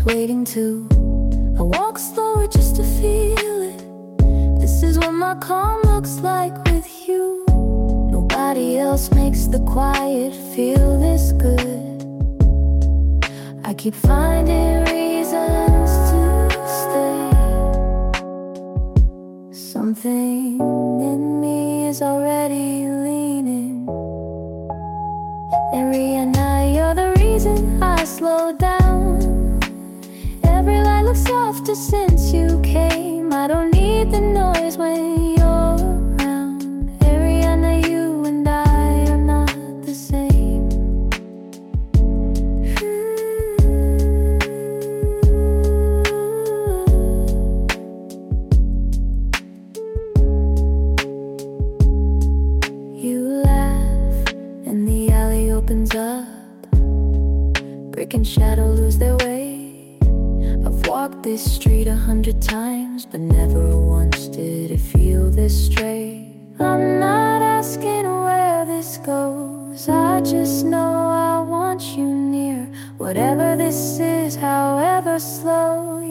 waiting too. I walk slower just to feel it. This is what my calm looks like with you. Nobody else makes the quiet feel this good. I keep finding reasons to stay. Something in me is already leaning. Ariana, you're the reason I slow down. Every light looks softer since you came. I don't need the noise when you're around. Ariana, you and I are not the same. You laugh and the alley opens up. Brick and shadow lose their way. I've walked this street 100 times, but never once did it feel this straight. I'm not asking where this goes, I just know I want you near. Whatever this is, however slow,